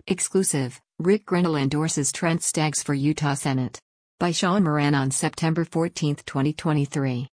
Exclusive, Rick Grenell endorses Trent Staggs for Utah Senate. By Sean Moran on September 14, 2023.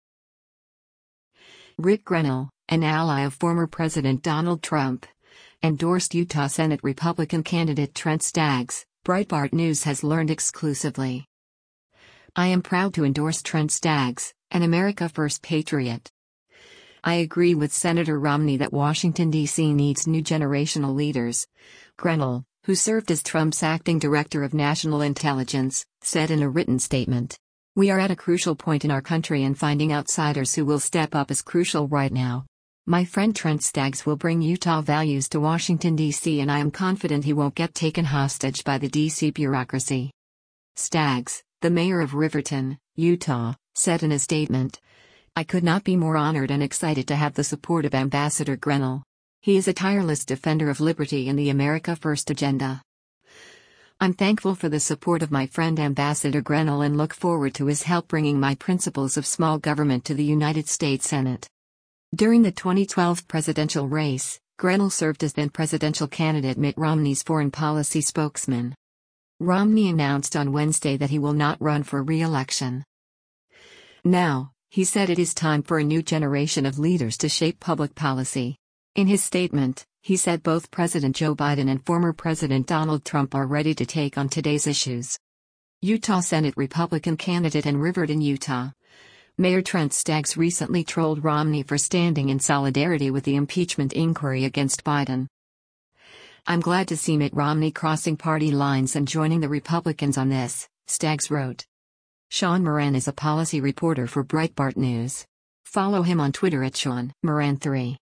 Rick Grenell, an ally of former President Donald Trump, endorsed Utah Senate Republican candidate Trent Staggs, Breitbart News has learned exclusively. I am proud to endorse Trent Staggs, an America First patriot. I agree with Senator Romney that Washington, D.C. needs new generational leaders, Grenell, who served as Trump's acting director of national intelligence, said in a written statement. We are at a crucial point in our country, and finding outsiders who will step up is crucial right now. My friend Trent Staggs will bring Utah values to Washington, D.C., and I am confident he won't get taken hostage by the D.C. bureaucracy. Staggs, the mayor of Riverton, Utah, said in a statement, I could not be more honored and excited to have the support of Ambassador Grenell. He is a tireless defender of liberty and the America First agenda. I'm thankful for the support of my friend Ambassador Grenell and look forward to his help bringing my principles of small government to the United States Senate. During the 2012 presidential race, Grenell served as then presidential candidate Mitt Romney's foreign policy spokesman. Romney announced on Wednesday that he will not run for re-election. Now, he said it is time for a new generation of leaders to shape public policy. In his statement, he said both President Joe Biden and former President Donald Trump are ready to take on today's issues. Utah Senate Republican candidate in Riverton, Utah, Mayor Trent Staggs recently trolled Romney for standing in solidarity with the impeachment inquiry against Biden. I'm glad to see Mitt Romney crossing party lines and joining the Republicans on this, Staggs wrote. Sean Moran is a policy reporter for Breitbart News. Follow him on Twitter at Sean Moran3.